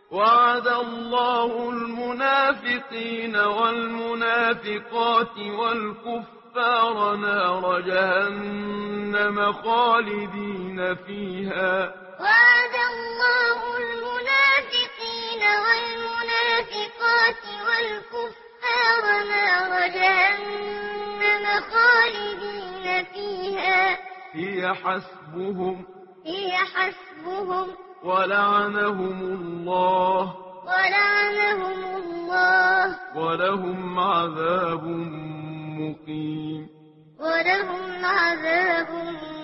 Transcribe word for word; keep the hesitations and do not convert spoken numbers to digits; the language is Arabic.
وعد الله المنافقين والمنافقات والكفار نار جهنم خالدين فيها. وعد الله المنافقين والمنافقات والكفار نار جهنم خالدين فيها. هي حسبهم هي حسبهم ولعنهم الله ولعنهم الله ولهم عذاب مقيم ولهم عذاب